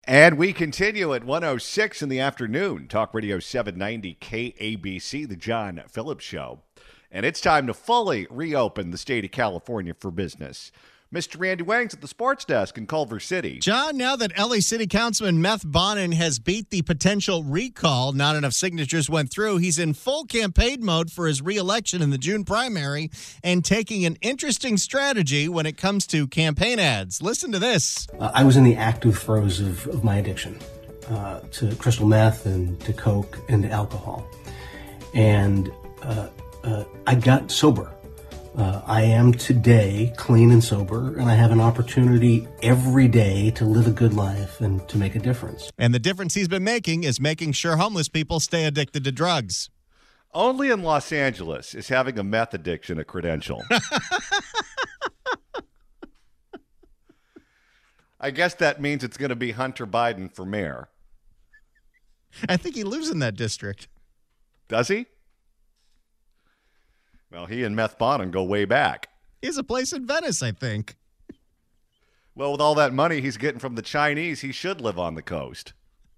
And we continue at 1:06 in the afternoon. Talk Radio 790 KABC, the John Phillips Show. And it's time to fully reopen the state of California for business. Mr. Randy Wang's at the sports desk in Culver City. John, now that LA City Councilman Meth Bonin has beat the potential recall, not enough signatures went through, he's in full campaign mode for his re-election in the June primary and taking an interesting strategy when it comes to campaign ads. Listen to this. I was in the active throes of my addiction to crystal meth and to coke and to alcohol. And I got sober. I am today clean and sober, and I have an opportunity every day to live a good life and to make a difference. And the difference he's been making is making sure homeless people stay addicted to drugs. Only in Los Angeles is having a meth addiction a credential. I guess that means it's going to be Hunter Biden for mayor. I think he lives in that district. Does he? Well, he and Meth Bonin go way back. He has a place in Venice, I think. Well, with all that money he's getting from the Chinese, he should live on the coast.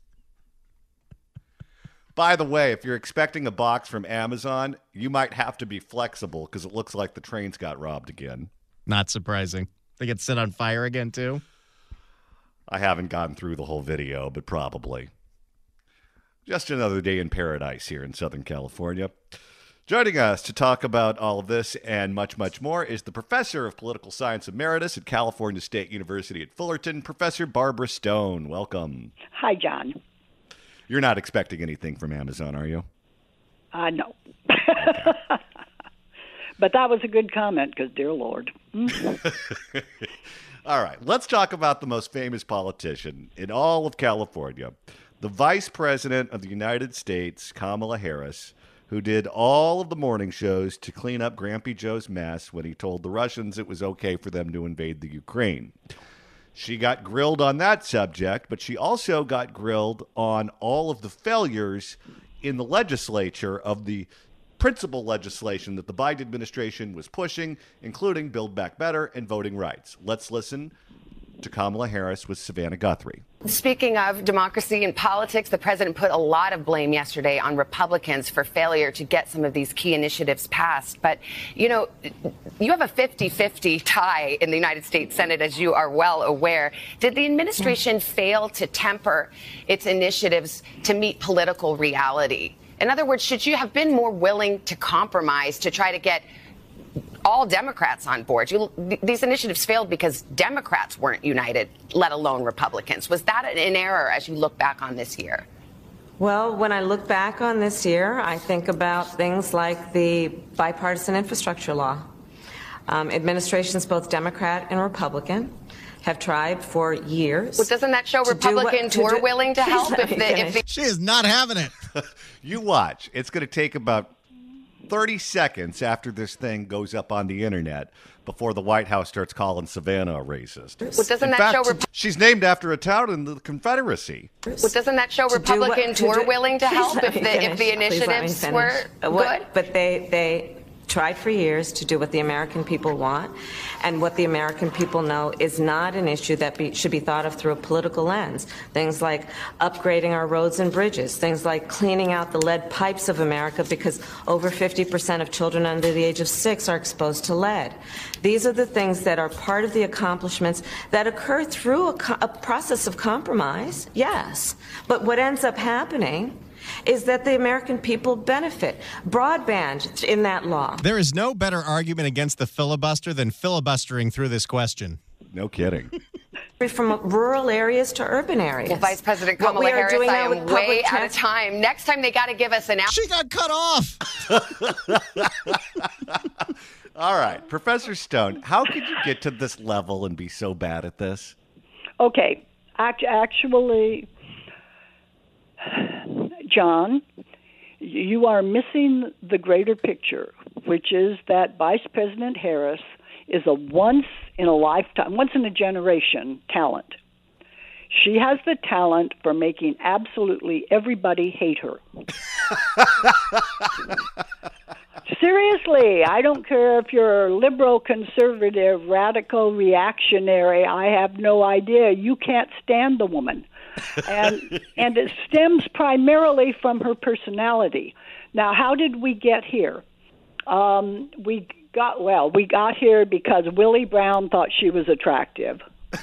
By the way, if you're expecting a box from Amazon, you might have to be flexible because it looks like the trains got robbed again. Not surprising. They get set on fire again, too? I haven't gotten through the whole video, but probably. Just another day in paradise here in Southern California. Joining us to talk about all of this and much, much more is the Professor of Political Science Emeritus at California State University at Fullerton, Professor Barbara Stone. Welcome. Hi, John. You're not expecting anything from Amazon, are you? No. But that was a good comment because, dear Lord. All right, let's talk about the most famous politician in all of California, the Vice President of the United States, Kamala Harris, who did all of the morning shows to clean up Grampy Joe's mess when he told the Russians it was okay for them to invade the Ukraine. She got grilled on that subject, but she also got grilled on all of the failures in the legislature of the principal legislation that the Biden administration was pushing, including Build Back Better and voting rights. Let's listen to Kamala Harris with Savannah Guthrie. Speaking of democracy and politics, the president put a lot of blame yesterday on Republicans for failure to get some of these key initiatives passed. But, you know, you have a 50-50 tie in the United States Senate, as you are well aware. Did the administration fail to temper its initiatives to meet political reality? In other words, should you have been more willing to compromise to try to get all Democrats on board? These initiatives failed because Democrats weren't united, let alone Republicans. Was that an error as you look back on this year? Well, when I look back on this year, I think about things like the bipartisan infrastructure law. Administrations, both Democrat and Republican, have tried for years. Well, doesn't that show Republicans were willing to help? She is not having it. You watch. It's going to take about 30 seconds after this thing goes up on the internet before the White House starts calling Savannah a racist. Well, doesn't that show she's named after a town in the Confederacy. Well, doesn't that show Republicans were willing to help if the initiatives were good? But they tried for years to do what the American people want, and what the American people know is not an issue that should be thought of through a political lens. Things like upgrading our roads and bridges, things like cleaning out the lead pipes of America, because over 50% of children under the age of 6 are exposed to lead. These are the things that are part of the accomplishments that occur through a process of compromise, yes. But what ends up happening is that the American people benefit. Broadband in that law. There is no better argument against the filibuster than filibustering through this question. No kidding. From rural areas to urban areas. Well, Vice President Kamala Harris, I am way out of time. Next time they got to give us an She got cut off. All right. Professor Stone, how could you get to this level and be so bad at this? Okay. Actually, John, you are missing the greater picture, which is that Vice President Harris is a once-in-a-lifetime, once-in-a-generation talent. She has the talent for making absolutely everybody hate her. Seriously, I don't care if you're liberal, conservative, radical, reactionary. I have no idea. You can't stand the woman. and it stems primarily from her personality. Now, how did we get here? We got here because Willie Brown thought she was attractive.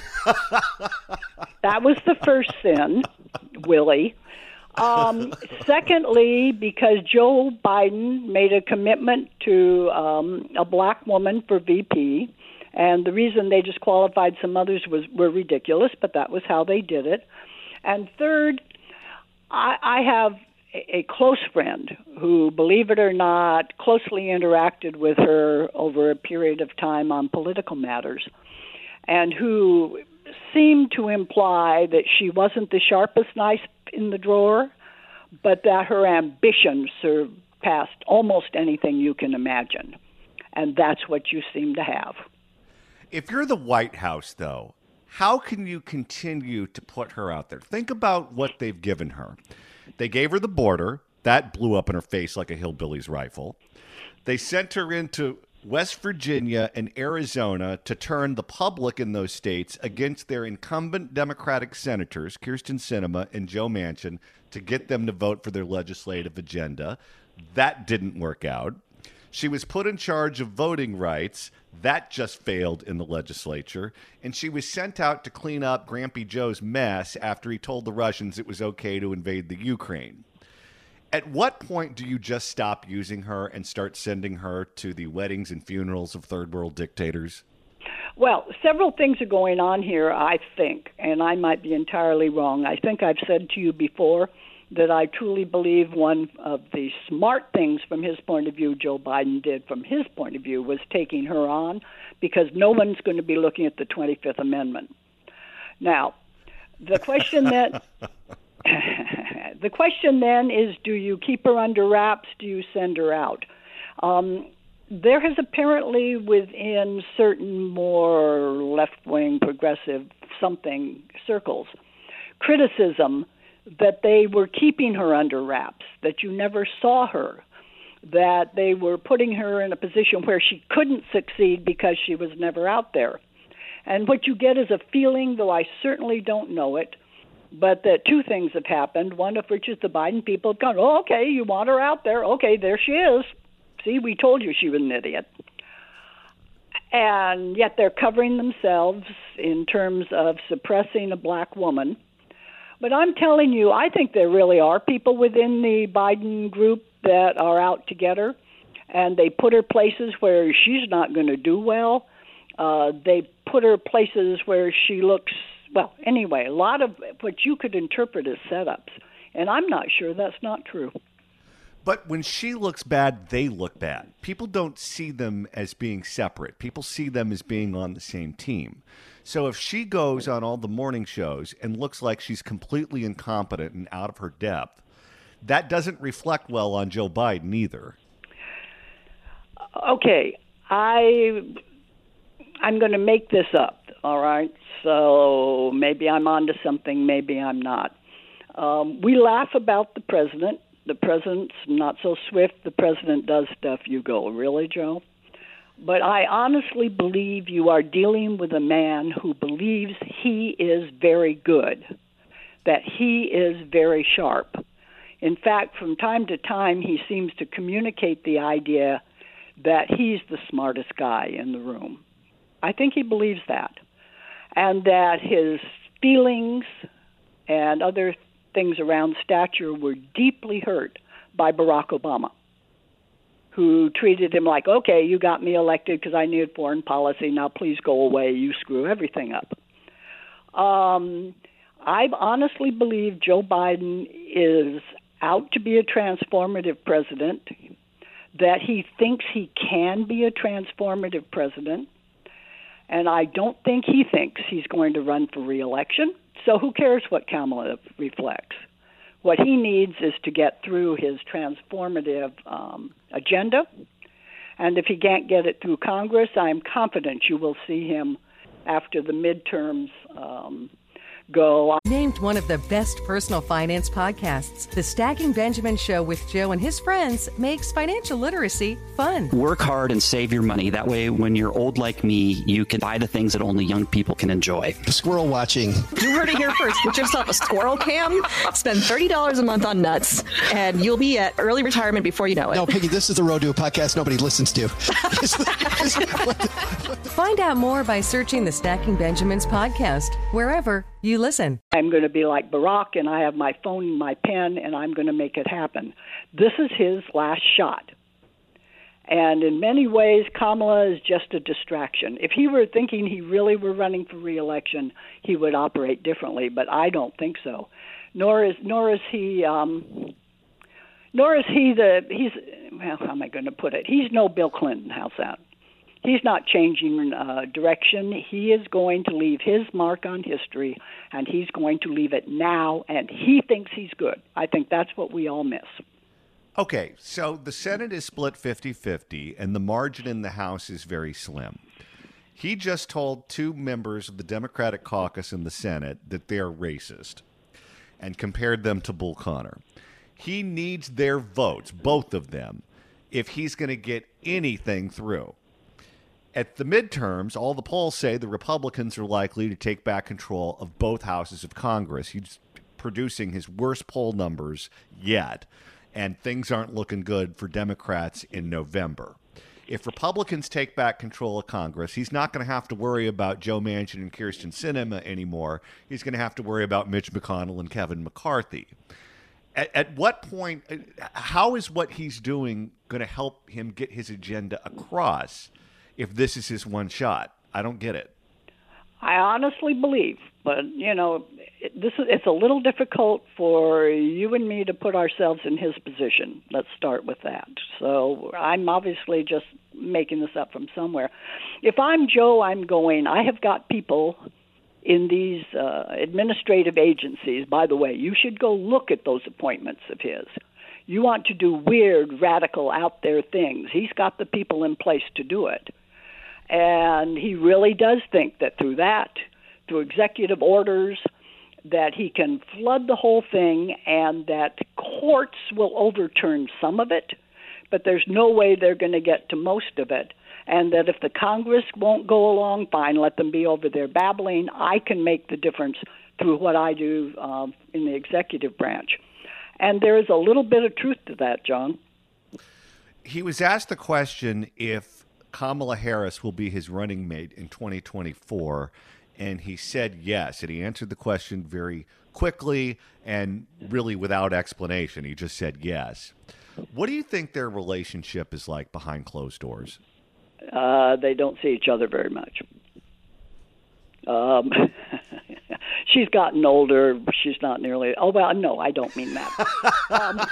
That was the first sin, Willie. Secondly, because Joe Biden made a commitment to a black woman for VP, and the reason they disqualified some others were ridiculous, but that was how they did it. And third, I have a close friend who, believe it or not, closely interacted with her over a period of time on political matters, and who seemed to imply that she wasn't the sharpest knife in the drawer, but that her ambition surpassed almost anything you can imagine. And that's what you seem to have. If you're the White House, though, how can you continue to put her out there? Think about what they've given her. They gave her the border. That blew up in her face like a hillbilly's rifle. They sent her into West Virginia and Arizona to turn the public in those states against their incumbent Democratic senators, Kyrsten Sinema and Joe Manchin, to get them to vote for their legislative agenda. That didn't work out. She was put in charge of voting rights. That just failed in the legislature. And she was sent out to clean up Grampy Joe's mess after he told the Russians it was okay to invade the Ukraine. At what point do you just stop using her and start sending her to the weddings and funerals of third world dictators? Well, several things are going on here, I think, and I might be entirely wrong. I think I've said to you before that I truly believe one of the smart things from his point of view Joe Biden did from his point of view was taking her on, because no one's going to be looking at the 25th Amendment. Now, the question then is, do you keep her under wraps? Do you send her out? There has apparently within certain more left-wing progressive something circles criticism that they were keeping her under wraps, that you never saw her, that they were putting her in a position where she couldn't succeed because she was never out there. And what you get is a feeling, though I certainly don't know it, but that two things have happened, one of which is the Biden people have gone, oh, okay, you want her out there. Okay, there she is. See, we told you she was an idiot. And yet they're covering themselves in terms of suppressing a black woman. But I'm telling you, I think there really are people within the Biden group that are out to get her, and they put her places where she's not going to do well. They put her places where she looks, well, anyway, a lot of what you could interpret as setups. And I'm not sure that's not true. But when she looks bad, they look bad. People don't see them as being separate. People see them as being on the same team. So if she goes on all the morning shows and looks like she's completely incompetent and out of her depth, that doesn't reflect well on Joe Biden either. Okay, I'm going to make this up, all right? So maybe I'm onto something, maybe I'm not. We laugh about the president. The president's not so swift. The president does stuff. You go, really, Joe? But I honestly believe you are dealing with a man who believes he is very good, that he is very sharp. In fact, from time to time, he seems to communicate the idea that he's the smartest guy in the room. I think he believes that, and that his feelings and other things around stature were deeply hurt by Barack Obama, who treated him like, okay, you got me elected because I needed foreign policy. Now please go away. You screw everything up. I honestly believe Joe Biden is out to be a transformative president, that he thinks he can be a transformative president, and I don't think he thinks he's going to run for re-election. So who cares what Kamala reflects? What he needs is to get through his transformative agenda. And if he can't get it through Congress, I'm confident you will see him after the midterms go. Named one of the best personal finance podcasts, The Stacking Benjamin Show with Joe and his friends makes financial literacy fun. Work hard and save your money. That way, when you're old like me, you can buy the things that only young people can enjoy. Squirrel watching. You heard it here first. Get yourself a squirrel cam, spend $30 a month on nuts, and you'll be at early retirement before you know it. No, Piggy, this is the road to a podcast nobody listens to. Find out more by searching the Stacking Benjamins podcast, wherever you listen. I'm going to be like Barack, and I have my phone and my pen, and I'm going to make it happen. This is his last shot. And in many ways, Kamala is just a distraction. If he were thinking he really were running for re-election, he would operate differently, but I don't think so. Nor is he how am I going to put it? He's no Bill Clinton. How's that? He's not changing direction. He is going to leave his mark on history, and he's going to leave it now, and he thinks he's good. I think that's what we all miss. Okay, so the Senate is split 50-50, and the margin in the House is very slim. He just told two members of the Democratic caucus in the Senate that they're racist and compared them to Bull Connor. He needs their votes, both of them, if he's going to get anything through. At the midterms, all the polls say the Republicans are likely to take back control of both houses of Congress. He's producing his worst poll numbers yet, and things aren't looking good for Democrats in November. If Republicans take back control of Congress, he's not going to have to worry about Joe Manchin and Kyrsten Sinema anymore. He's going to have to worry about Mitch McConnell and Kevin McCarthy. At what point, how is what he's doing going to help him get his agenda across if this is his one shot? I don't get it. I honestly believe, but, it's a little difficult for you and me to put ourselves in his position. Let's start with that. So I'm obviously just making this up from somewhere. If I'm Joe, I have got people in these administrative agencies. By the way, you should go look at those appointments of his. You want to do weird, radical, out there things. He's got the people in place to do it. And he really does think that through executive orders, that he can flood the whole thing and that courts will overturn some of it, but there's no way they're going to get to most of it. And that if the Congress won't go along, fine, let them be over there babbling. I can make the difference through what I do in the executive branch. And there is a little bit of truth to that, John. He was asked the question if Kamala Harris will be his running mate in 2024, and he said yes. And he answered the question very quickly and really without explanation. He just said yes. What do you think their relationship is like behind closed doors? They don't see each other very much. She's gotten older. She's not nearly... Oh, well, no, I don't mean that.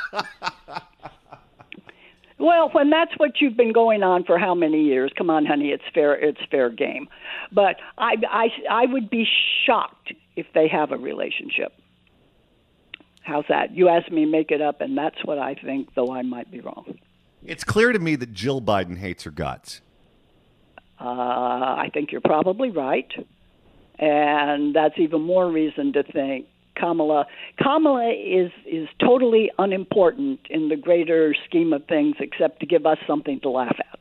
Well, when that's what you've been going on for how many years? Come on, honey, it's fair game. But I would be shocked if they have a relationship. How's that? You asked me to make it up, and that's what I think, though I might be wrong. It's clear to me that Jill Biden hates her guts. I think you're probably right. And that's even more reason to think Kamala is totally unimportant in the greater scheme of things, except to give us something to laugh at.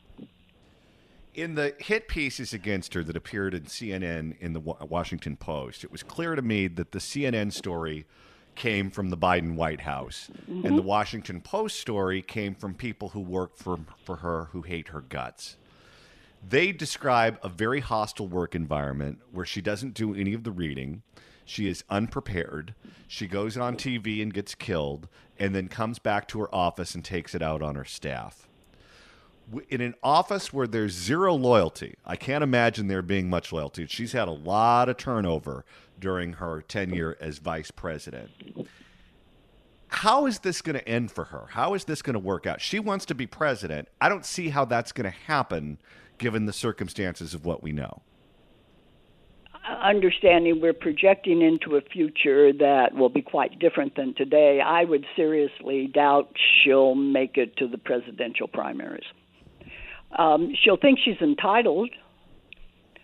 In the hit pieces against her that appeared in CNN in the Washington Post, it was clear to me that the CNN story came from the Biden White House, and the Washington Post story came from people who work for her who hate her guts. They describe a very hostile work environment where she doesn't do any of the reading. She is unprepared. She goes on TV and gets killed and then comes back to her office and takes it out on her staff. In an office where there's zero loyalty, I can't imagine there being much loyalty. She's had a lot of turnover during her tenure as vice president. How is this going to end for her? How is this going to work out? She wants to be president. I don't see how that's going to happen given the circumstances of what we know. Understanding we're projecting into a future that will be quite different than today, I would seriously doubt she'll make it to the presidential primaries. She'll think she's entitled.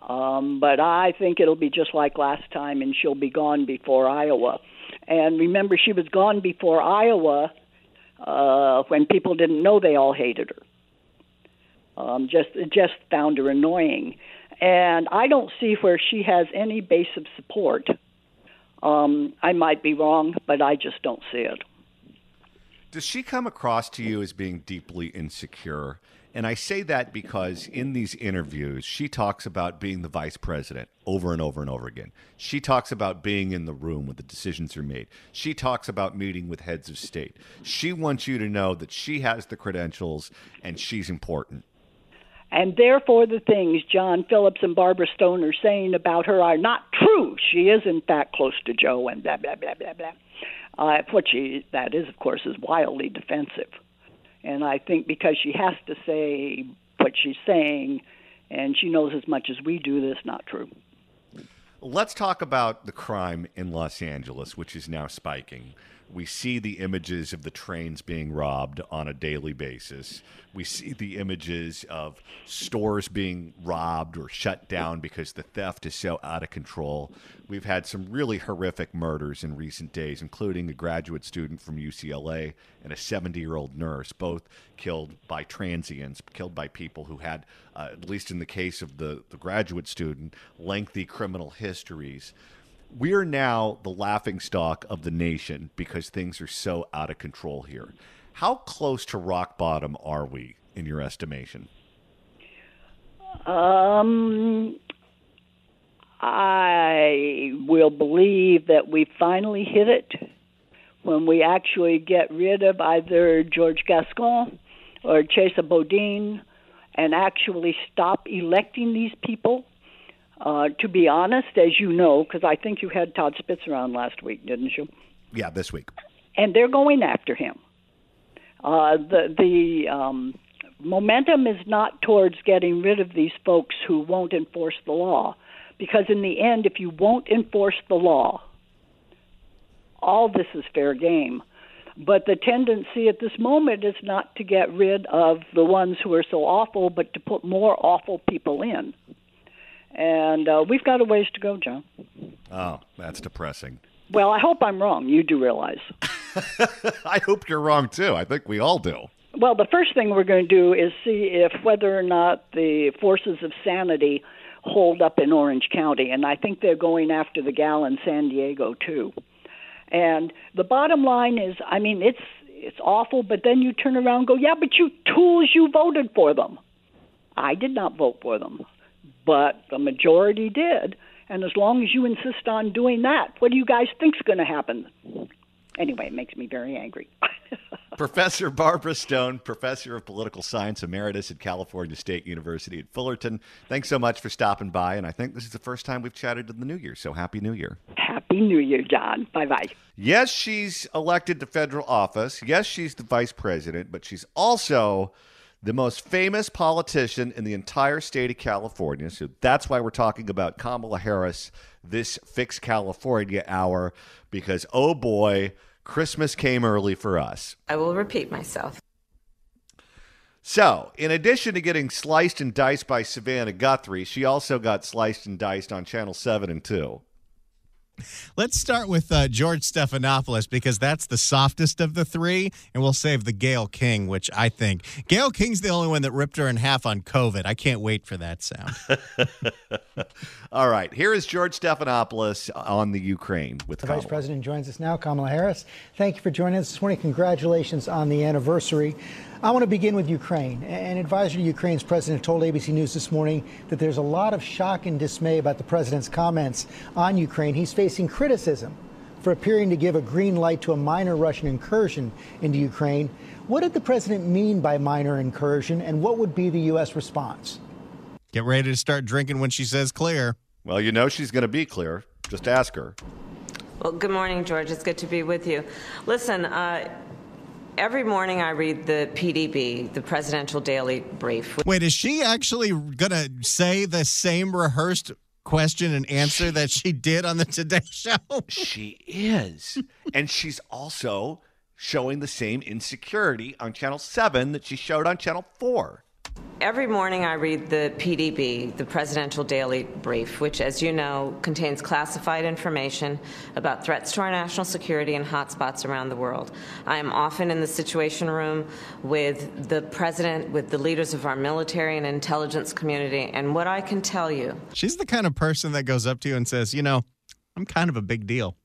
But I think it'll be just like last time, and she'll be gone before Iowa. And remember, she was gone before Iowa when people didn't know they all hated her. Just found her annoying. And I don't see where she has any base of support. I might be wrong, but I just don't see it. Does she come across to you as being deeply insecure? And I say that because in these interviews, she talks about being the vice president over and over and over again. She talks about being in the room when the decisions are made. She talks about meeting with heads of state. She wants you to know that she has the credentials and she's important. And therefore, the things John Phillips and Barbara Stone are saying about her are not true. She is, in fact, close to Joe and blah, blah, blah, blah, blah. That is, of course, is wildly defensive. And I think because she has to say what she's saying, and she knows as much as we do, that's not true. Let's talk about the crime in Los Angeles, which is now spiking. We see the images of the trains being robbed on a daily basis. We see the images of stores being robbed or shut down because the theft is so out of control. We've had some really horrific murders in recent days, including a graduate student from UCLA and a 70-year-old nurse, both killed by transients, killed by people who had, at least in the case of the graduate student, lengthy criminal histories. We're now the laughingstock of the nation because things are so out of control here. How close to rock bottom are we, in your estimation? I will believe that we finally hit it when we actually get rid of either George Gascon or Chesa Boudin and actually stop electing these people. To be honest, as you know, because I think you had Todd Spitzer on last week, didn't you? Yeah, this week. And they're going after him. The momentum is not towards getting rid of these folks who won't enforce the law, because in the end, if you won't enforce the law, all this is fair game. But the tendency at this moment is not to get rid of the ones who are so awful, but to put more awful people in. And we've got a ways to go, John. Oh, that's depressing. Well, I hope I'm wrong. You do realize. I hope you're wrong, too. I think we all do. Well, the first thing we're going to do is see if whether or not the forces of sanity hold up in Orange County. And I think they're going after the gal in San Diego, too. And the bottom line is, I mean, it's awful, but then you turn around and go, yeah, but you tools, you voted for them. I did not vote for them. But the majority did. And as long as you insist on doing that, what do you guys think's going to happen? Anyway, it makes me very angry. Professor Barbara Stone, Professor of Political Science Emeritus at California State University at Fullerton. Thanks so much for stopping by. And I think this is the first time we've chatted in the new year. So Happy New Year. Happy New Year, John. Bye-bye. Yes, she's elected to federal office. Yes, she's the vice president, but she's also the most famous politician in the entire state of California. So that's why we're talking about Kamala Harris this Fix California hour, because, oh boy, Christmas came early for us. I will repeat myself. So, in addition to getting sliced and diced by Savannah Guthrie, she also got sliced and diced on Channel 7 and 2. Let's start with George Stephanopoulos, because that's the softest of the three, and we'll save the Gayle King, which I think Gayle King's the only one that ripped her in half on COVID. I can't wait for that sound. All right, here is George Stephanopoulos on the Ukraine with the Kamala. Vice President joins us now, Kamala Harris. Thank you for joining us this morning. Congratulations on the anniversary. I want to begin with Ukraine. An advisor to Ukraine's president told ABC News this morning that there's a lot of shock and dismay about the president's comments on Ukraine. He's facing criticism for appearing to give a green light to a minor Russian incursion into Ukraine. What did the president mean by minor incursion, and what would be the U.S. response? Get ready to start drinking when she says clear. Well, you know she's going to be clear. Just ask her. Well, good morning, George. It's good to be with you. Listen, every morning I read the PDB, the Presidential Daily Brief. Wait, is she actually going to say the same rehearsed question and answer that she did on the Today Show? She is. And she's also showing the same insecurity on Channel 7 that she showed on Channel 4. Every morning I read the PDB, the Presidential Daily Brief, which, as you know, contains classified information about threats to our national security and hotspots around the world. I am often in the Situation Room with the President, with the leaders of our military and intelligence community, and what I can tell you... She's the kind of person that goes up to you and says, you know, I'm kind of a big deal.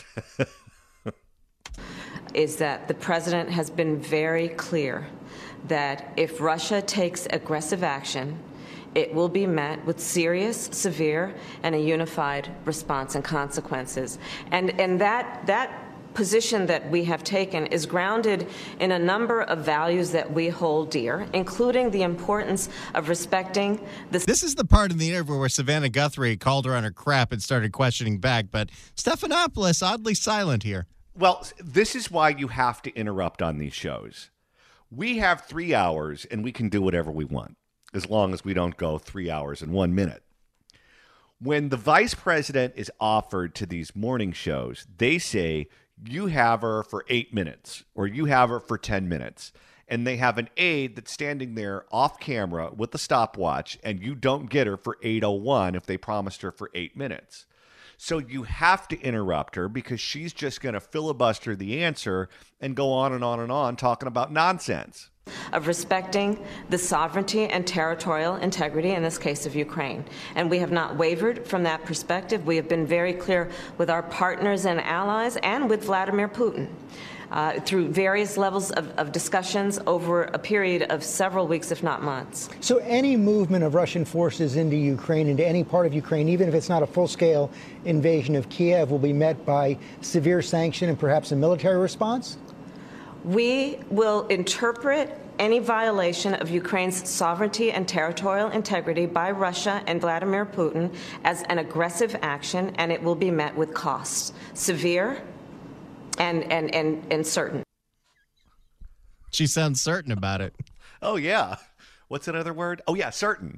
...is that the President has been very clear that if Russia takes aggressive action, it will be met with serious, severe, and a unified response and consequences. And that position that we have taken is grounded in a number of values that we hold dear, including the importance of respecting the... This is the part in the interview where Savannah Guthrie called her on her crap and started questioning back, but Stephanopoulos oddly silent here. Well, this is why you have to interrupt on these shows. We have 3 hours, and we can do whatever we want, as long as we don't go 3 hours and 1 minute. When the vice president is offered to these morning shows, they say, you have her for 8 minutes, or you have her for 10 minutes. And they have an aide that's standing there off camera with a stopwatch, and you don't get her for 8:01 if they promised her for 8 minutes. So you have to interrupt her because she's just going to filibuster the answer and go on and on and on talking about nonsense. Of respecting the sovereignty and territorial integrity, in this case of Ukraine. And we have not wavered from that perspective. We have been very clear with our partners and allies and with Vladimir Putin. Through various levels of discussions over a period of several weeks, if not months. So any movement of Russian forces into Ukraine, into any part of Ukraine, even if it's not a full-scale invasion of Kiev, will be met by severe sanction and perhaps a military response? We will interpret any violation of Ukraine's sovereignty and territorial integrity by Russia and Vladimir Putin as an aggressive action, and it will be met with costs. Severe and certain. She sounds certain about it. Oh, yeah. What's another word? Oh, yeah, certain.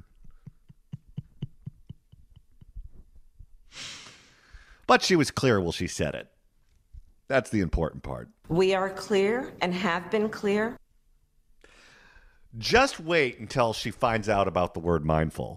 But she was clear while she said it. That's the important part. We are clear and have been clear. Just wait until she finds out about the word mindful.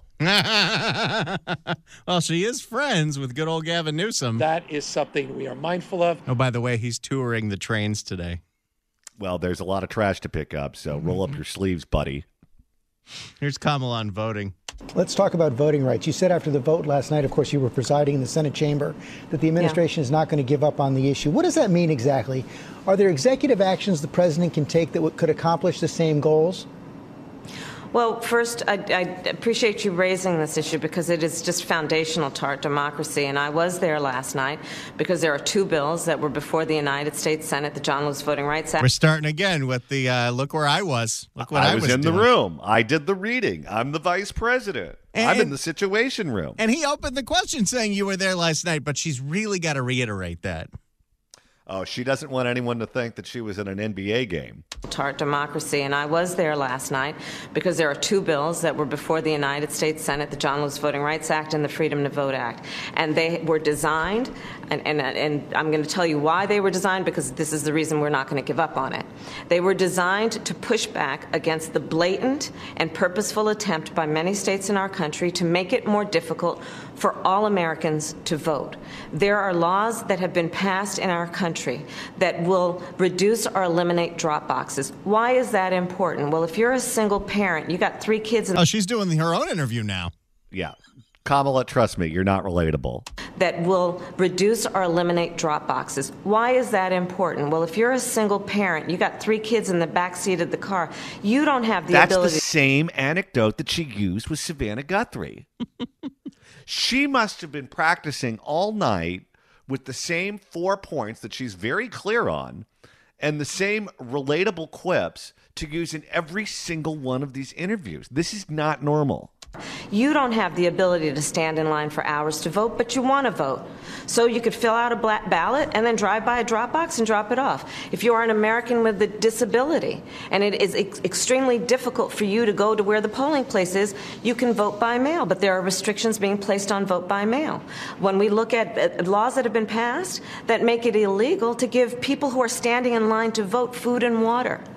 Well, she is friends with good old Gavin Newsom. That is something we are mindful of. Oh, by the way, he's touring the trains today. Well, there's a lot of trash to pick up, so roll up your sleeves, buddy. Here's Kamala on voting. Let's talk about voting rights. You said after the vote last night, of course, you were presiding in the Senate chamber, that the administration is not going to give up on the issue. What does that mean exactly? Are there executive actions the president can take that could accomplish the same goals? Well, first, I appreciate you raising this issue because it is just foundational to our democracy. And I was there last night because there are two bills that were before the United States Senate, the John Lewis Voting Rights Act. We're starting again with the look where I was. Look what I was in doing. The room. I did the reading. I'm the vice president. I'm in the Situation Room. And he opened the question saying you were there last night, but she's really got to reiterate that. Oh, she doesn't want anyone to think that she was in an NBA game. To our democracy, and I was there last night because there are two bills that were before the United States Senate, the John Lewis Voting Rights Act and the Freedom to Vote Act. And they were designed, and I'm going to tell you why they were designed, because this is the reason we're not going to give up on it. They were designed to push back against the blatant and purposeful attempt by many states in our country to make it more difficult for all Americans to vote. There are laws that have been passed in our country that will reduce or eliminate drop boxes. Why is that important? Well, if you're a single parent, you got 3 kids. Oh, she's doing her own interview now. Yeah. Kamala, trust me, you're not relatable. That will reduce or eliminate drop boxes. Why is that important? Well, if you're a single parent, you got 3 kids in the back seat of the car, you don't have the ability. That's the same anecdote that she used with Savannah Guthrie. She must have been practicing all night with the same 4 points that she's very clear on and the same relatable quips to use in every single one of these interviews. This is not normal. You don't have the ability to stand in line for hours to vote, but you want to vote. So you could fill out a ballot and then drive by a drop box and drop it off. If you are an American with a disability and it is extremely difficult for you to go to where the polling place is, you can vote by mail, but there are restrictions being placed on vote by mail. When we look at laws that have been passed that make it illegal to give people who are standing in line to vote food and water.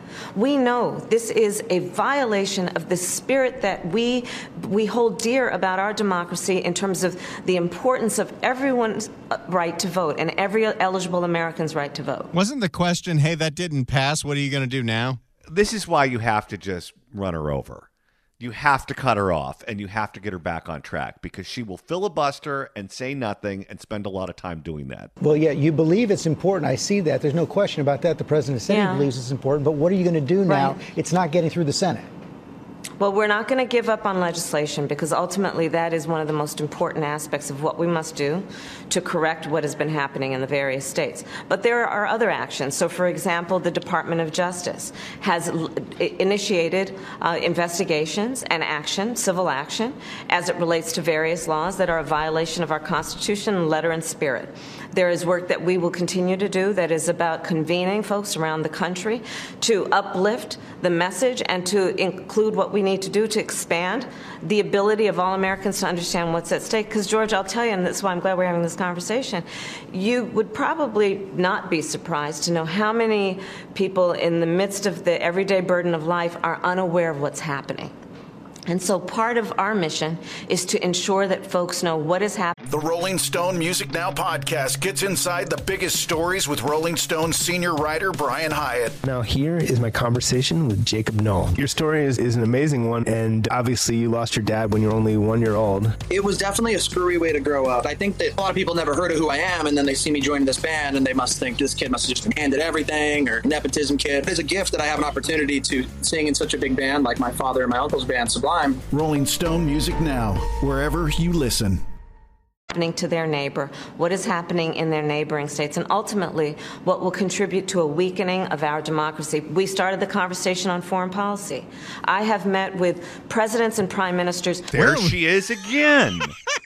We know this is a violation of the spirit that we hold dear about our democracy in terms of the importance of everyone's right to vote and every eligible American's right to vote. Wasn't the question, hey, that didn't pass, what are you going to do now? This is why you have to just run her over. You have to cut her off, and you have to get her back on track, because she will filibuster and say nothing and spend a lot of time doing that. Well, yeah, you believe it's important. I see that. There's no question about that. The president said he believes it's important. But what are you going to do now? It's not getting through the Senate. Well, we're not going to give up on legislation, because ultimately that is one of the most important aspects of what we must do to correct what has been happening in the various states. But there are other actions. So, for example, the Department of Justice has initiated investigations and action, civil action, as it relates to various laws that are a violation of our Constitution, letter and spirit. There is work that we will continue to do that is about convening folks around the country to uplift the message and to include what we need to do to expand the ability of all Americans to understand what's at stake. Because, George, I'll tell you, and that's why I'm glad we're having this conversation, you would probably not be surprised to know how many people in the midst of the everyday burden of life are unaware of what's happening. And so part of our mission is to ensure that folks know what is happening. The Rolling Stone Music Now podcast gets inside the biggest stories with Rolling Stone senior writer Brian Hyatt. Now here is my conversation with Jacob Knoll. Your story is an amazing one, and obviously you lost your dad when you were only 1 year old. It was definitely a screwy way to grow up. I think that a lot of people never heard of who I am, and then they see me join this band, and they must think this kid must have just been handed everything, or nepotism kid. It's a gift that I have an opportunity to sing in such a big band like my father and my uncle's band, Sublime. Rolling Stone Music Now, wherever you listen. Happening to their neighbor, what is happening in their neighboring states, and ultimately what will contribute to a weakening of our democracy. We started the conversation on foreign policy. I have met with presidents and prime ministers. There she is again.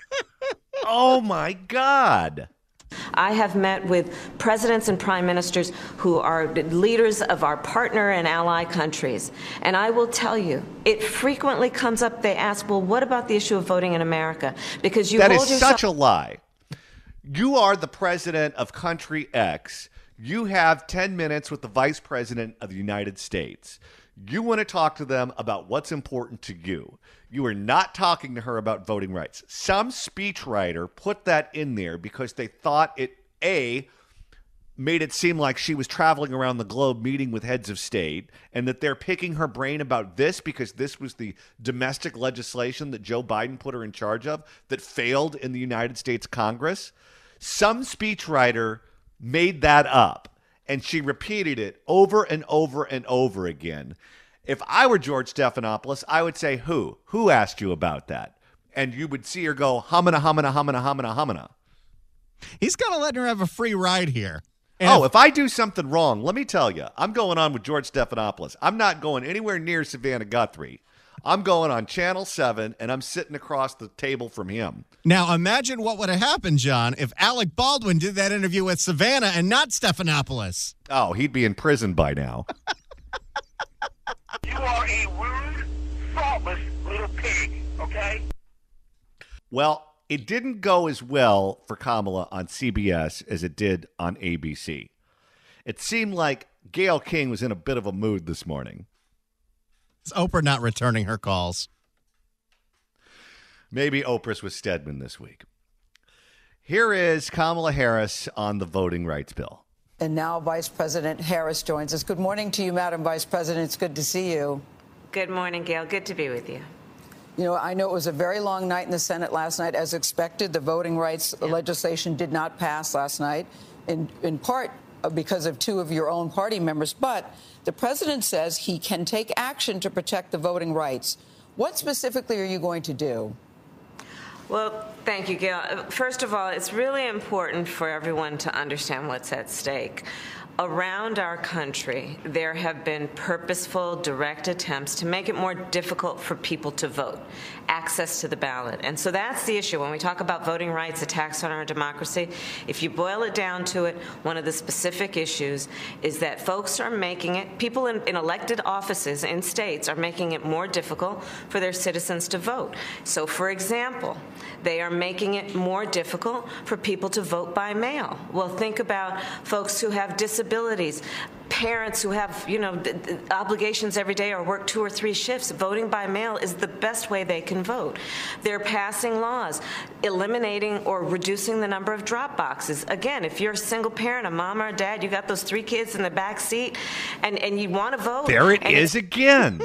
Oh, my God. I have met with presidents and prime ministers who are leaders of our partner and ally countries. And I will tell you, it frequently comes up, they ask, well, what about the issue of voting in America? Because you That hold is yourself- such a lie. You are the president of country X. You have 10 minutes with the vice president of the United States. You want to talk to them about what's important to you. You are not talking to her about voting rights. Some speechwriter put that in there because they thought it, A, made it seem like she was traveling around the globe meeting with heads of state, and that they're picking her brain about this because this was the domestic legislation that Joe Biden put her in charge of that failed in the United States Congress. Some speechwriter made that up, and she repeated it over and over and over again. If I were George Stephanopoulos, I would say, who? Who asked you about that? And you would see her go, humana, humana, humana, humana, humana. He's going to let her have a free ride here. And if I do something wrong, let me tell you, I'm going on with George Stephanopoulos. I'm not going anywhere near Savannah Guthrie. I'm going on Channel 7, and I'm sitting across the table from him. Now, imagine what would have happened, John, if Alec Baldwin did that interview with Savannah and not Stephanopoulos. Oh, he'd be in prison by now. You are a rude, thoughtless little pig, okay? Well, it didn't go as well for Kamala on CBS as it did on ABC. It seemed like Gayle King was in a bit of a mood this morning. Is Oprah not returning her calls? Maybe Oprah's with Stedman this week. Here is Kamala Harris on the voting rights bill. And now Vice President Harris joins us. Good morning to you, Madam Vice President. It's good to see you. Good morning, Gail. Good to be with you. You know, I know it was a very long night in the Senate last night. As expected, the voting rights legislation did not pass last night, in part because of two of your own party members. But the president says he can take action to protect the voting rights. What specifically are you going to do? Well, thank you, Gail. First of all, it's really important for everyone to understand what's at stake. Around our country, there have been purposeful, direct attempts to make it more difficult for people to vote, access to the ballot. And so that's the issue. When we talk about voting rights, attacks on our democracy, if you boil it down to it, one of the specific issues is that folks are making it, people in elected offices in states are making it more difficult for their citizens to vote. So, for example, they are making it more difficult for people to vote by mail. Well, think about folks who have disabilities disabilities, parents who have, obligations every day or work 2 or 3 shifts, voting by mail is the best way they can vote. They're passing laws, eliminating or reducing the number of drop boxes. Again, if you're a single parent, a mom or a dad, you got those 3 kids in the back seat, and you want to vote. There it is again.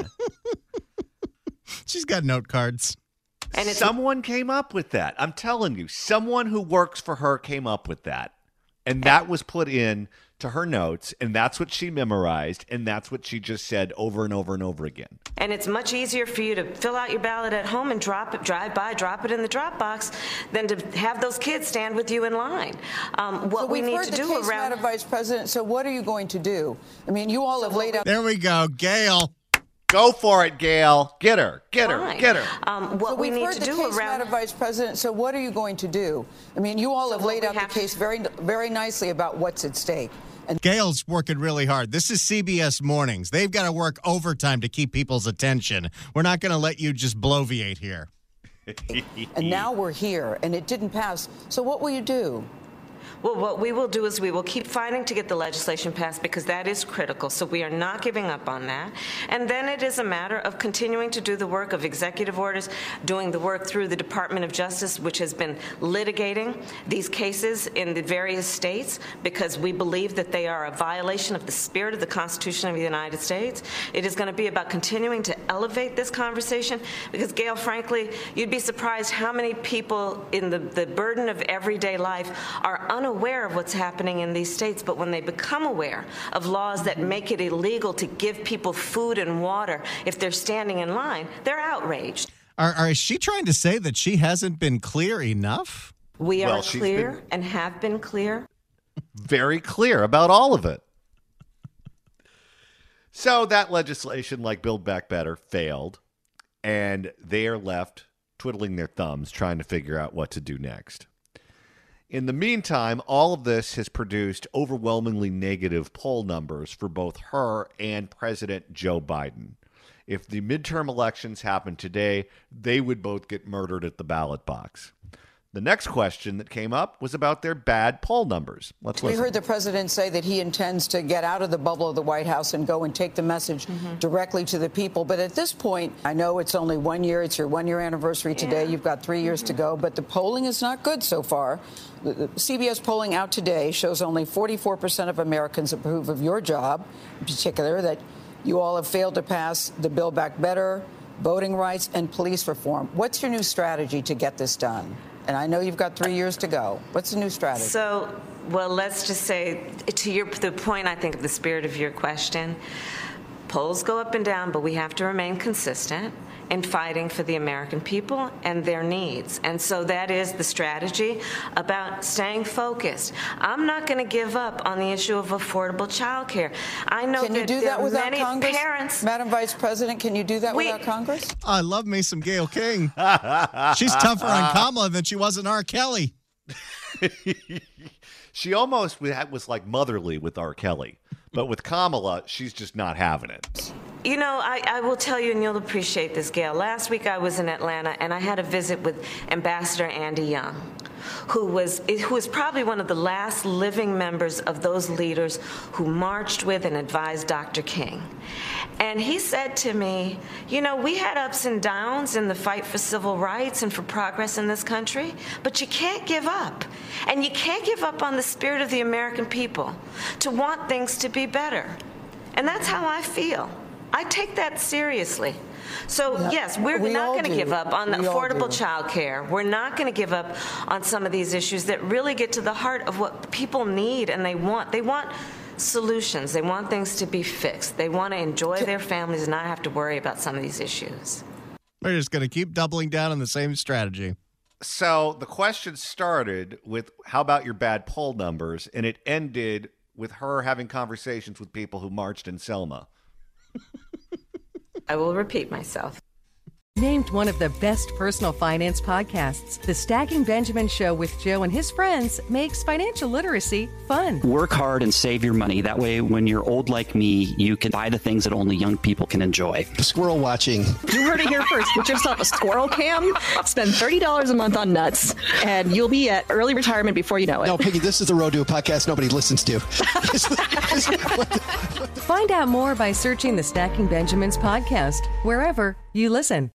She's got note cards. And someone came up with that. I'm telling you, someone who works for her came up with that. And that was put in to her notes, and that's what she memorized, and that's what she just said over and over and over again. And it's much easier for you to fill out your ballot at home and drop it in the drop box than to have those kids stand with you in line. What we need to do around... Madam Vice President, so what are you going to do? I mean, you all have laid out... There we go, Gail. Go for it, Gail. Get her. What so we need to do around... Madam Vice President, so what are you going to do? I mean, you all have laid out the case very, very nicely about what's at stake. And Gail's working really hard. This is CBS Mornings. They've got to work overtime to keep people's attention. We're not going to let you just bloviate here. And now we're here, and it didn't pass. So what will you do? Well, what we will do is we will keep fighting to get the legislation passed because that is critical. So we are not giving up on that. And then it is a matter of continuing to do the work of executive orders, doing the work through the Department of Justice, which has been litigating these cases in the various states because we believe that they are a violation of the spirit of the Constitution of the United States. It is going to be about continuing to elevate this conversation because, Gail, frankly, you'd be surprised how many people in the burden of everyday life are unaware of what's happening in these states, but when they become aware of laws that make it illegal to give people food and water if they're standing in line, they're outraged. Is she trying to say that she hasn't been clear enough? We are clear and have been clear. Very clear about all of it. So that legislation, like Build Back Better, failed, and they are left twiddling their thumbs trying to figure out what to do next. In the meantime, all of this has produced overwhelmingly negative poll numbers for both her and President Joe Biden. If the midterm elections happen today, they would both get murdered at the ballot box. The next question that came up was about their bad poll numbers. Let's listen. We heard the president say that he intends to get out of the bubble of the White House and go and take the message directly to the people. But at this point, I know it's only 1 year. It's your 1 year anniversary today. You've got 3 years to go. But the polling is not good so far. The CBS polling out today shows only 44% of Americans approve of your job, in particular, that you all have failed to pass the Build Back Better, voting rights, and police reform. What's your new strategy to get this done? And I know you've got 3 years to go. What's the new strategy? So, well, let's just say, to the point, I think, of the spirit of your question, polls go up and down, but we have to remain consistent in fighting for the American people and their needs. And so that is the strategy about staying focused. I'm not going to give up on the issue of affordable child care. I know can you do that without Congress? Parents, Madam Vice President, can you do that without Congress? I love me some Gayle King. She's tougher on Kamala than she was on R. Kelly. She almost was like motherly with R. Kelly. But with Kamala, she's just not having it. You know, I will tell you, and you'll appreciate this, Gail. Last week I was in Atlanta, and I had a visit with Ambassador Andy Young, who was probably one of the last living members of those leaders who marched with and advised Dr. King. And he said to me, you know, we had ups and downs in the fight for civil rights and for progress in this country, but you can't give up. And you can't give up on the spirit of the American people to want things to be better. And that's how I feel. I take that seriously. So, yes, we're not going to give up on the affordable child care. We're not going to give up on some of these issues that really get to the heart of what people need and they want. They want solutions. They want things to be fixed. They want to enjoy their families and not have to worry about some of these issues. We're just going to keep doubling down on the same strategy. So the question started with, how about your bad poll numbers? And it ended with her having conversations with people who marched in Selma. I will repeat myself. Named one of the best personal finance podcasts, The Stacking Benjamin Show with Joe and his friends makes financial literacy fun. Work hard and save your money. That way, when you're old like me, you can buy the things that only young people can enjoy. Squirrel watching. You heard it here first. Get yourself a squirrel cam. Spend $30 a month on nuts, and you'll be at early retirement before you know it. No, Piggy, this is the Road to a podcast nobody listens to. Find out more by searching the Stacking Benjamins podcast wherever you listen.